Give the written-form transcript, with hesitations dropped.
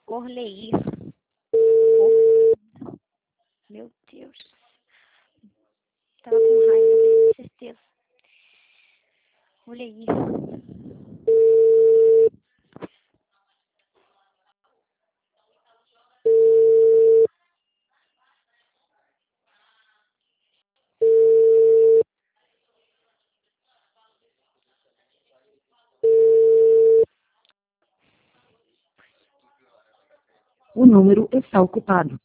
Orleir. Meu Deus. Tava com raiva dele, certeza. Orleir. O número está ocupado.